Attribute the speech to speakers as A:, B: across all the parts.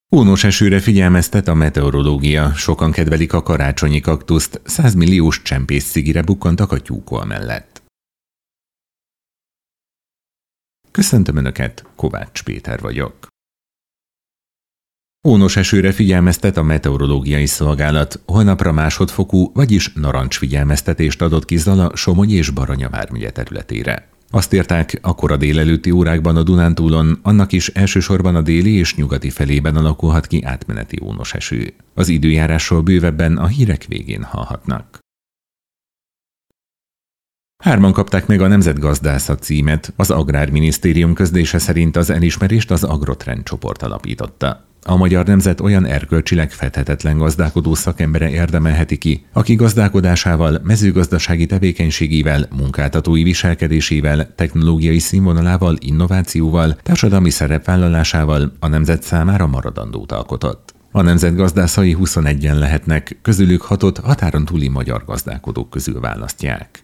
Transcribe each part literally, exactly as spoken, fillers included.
A: Ónos esőre figyelmeztet a meteorológia, sokan kedvelik a karácsonyi kaktuszt, százmilliós csempészcigire bukkantak a tyúkol mellett. Köszöntöm Önöket, Kovács Péter vagyok. Ónos esőre figyelmeztet a meteorológiai szolgálat, holnapra másodfokú, vagyis narancsfigyelmeztetést adott ki Zala, Somogy és Baranya vármegye területére. Azt írták, a kora délelőtti órákban a Dunántúlon, annak is elsősorban a déli és nyugati felében alakulhat ki átmeneti ónos eső. Az időjárásról bővebben a hírek végén hallhatnak. Hárman kapták meg a Nemzetgazdászat címet, az Agrárminisztérium közlése szerint az elismerést az Agrotrend csoport alapította. A magyar nemzet olyan erkölcsileg fedhetetlen gazdálkodó szakembere érdemelheti ki, aki gazdálkodásával, mezőgazdasági tevékenységével, munkáltatói viselkedésével, technológiai színvonalával, innovációval, társadalmi szerepvállalásával a nemzet számára maradandót alkotott. A nemzetgazdászai huszonegyen lehetnek, közülük hatot határon túli magyar gazdálkodók közül választják.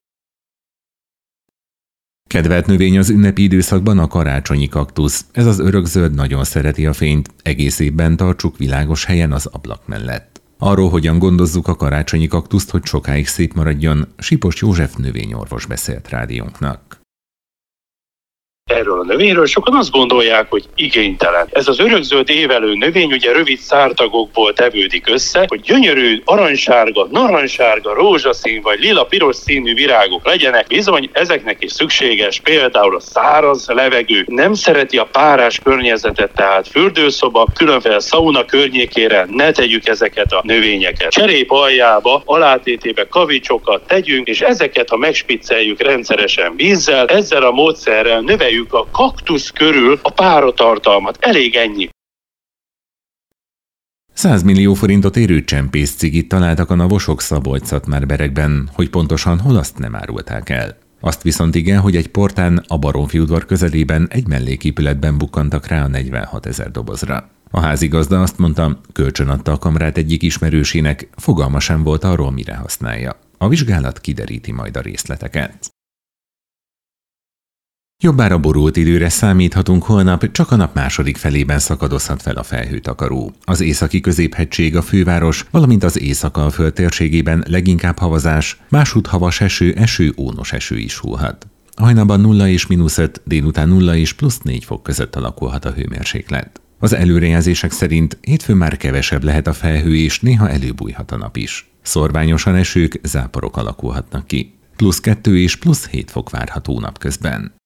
A: Kedvelt növény az ünnepi időszakban a karácsonyi kaktusz. Ez az örökzöld nagyon szereti a fényt, egész évben tartsuk világos helyen az ablak mellett. Arról, hogyan gondozzuk a karácsonyi kaktuszt, hogy sokáig szép maradjon, Sipos József növényorvos beszélt rádiónknak.
B: Erről a növényről sokan azt gondolják, hogy igénytelen. Ez az örökzöld évelő növény ugye rövid szártagokból tevődik össze, hogy gyönyörű, aranysárga, narancssárga, rózsaszín vagy lila-piros színű virágok legyenek. Bizony, ezeknek is szükséges például a száraz levegő. Nem szereti a párás környezetet, tehát fürdőszoba, különféle szauna környékére ne tegyük ezeket a növényeket. Cserép aljába, alátétébe kavicsokat tegyünk, és ezeket, ha megspicceljük rendszeresen vízzel, ezzel a módszerrel növeljük a kaktusz körül a páratartalmat. Elég ennyi.
A: száz millió forintot érő csempészcigit találtak a navosok Szabolcs-Szatmár-Berekben, hogy pontosan hol, azt nem árulták el. Azt viszont igen, hogy egy portán a Baromfiudvar közelében egy melléképületben bukkantak rá a negyvenhatezer dobozra. A házigazda azt mondta, kölcsön adta a kamrát egyik ismerősének, fogalma sem volt arról, mire használja. A vizsgálat kideríti majd a részleteket. Jobbára borult időre számíthatunk holnap, csak a nap második felében szakadozhat fel a felhőtakaró. Az északi középhegység, a főváros, valamint az Észak-Alföld térségében leginkább havazás, másút havas eső, eső, ónos eső is hullhat. Hajnalban nulla és mínusz öt, délután nulla és plusz négy fok között alakulhat a hőmérséklet. Az előrejelzések szerint hétfőn már kevesebb lehet a felhő és néha előbújhat a nap is. Szorványosan esők, záporok alakulhatnak ki. Plusz kettő és plusz hét fok várható napközben.